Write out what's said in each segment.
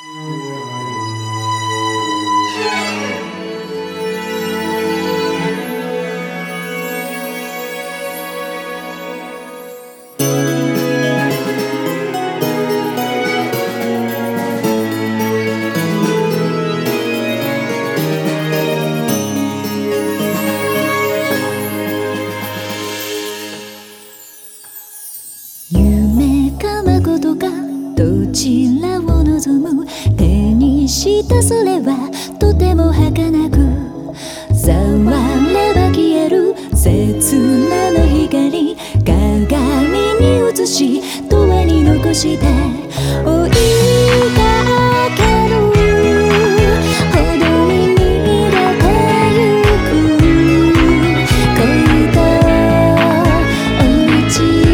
夢か誠かどちらを望む、手にしたそれはとても儚く、触れば消える刹那の光、鏡に映し永遠に残して追いかけるほどに逃げてゆく恋と同じ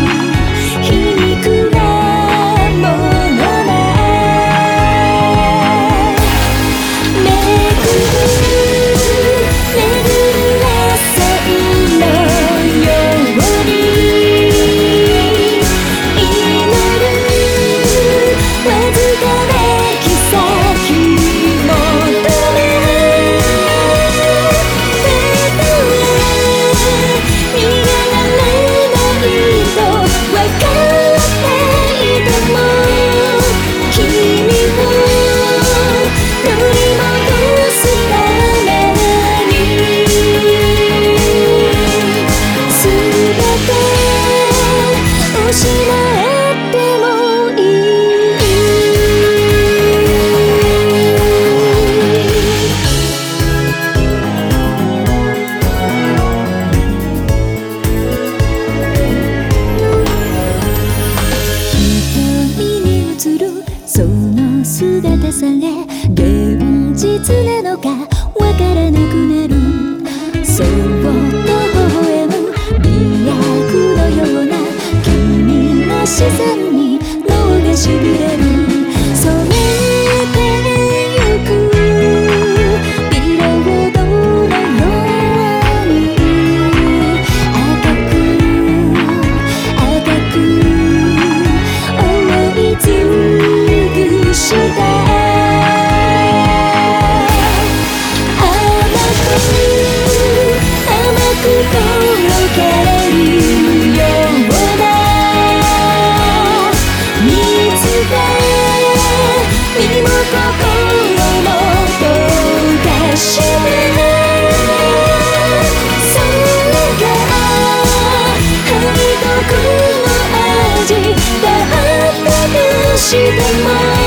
姿さえ現実なのかわからなくなる、そっと微笑む美薬のような君の視線に脳がしびれる、染めてゆくビロードのように赤く思い尽くしたしても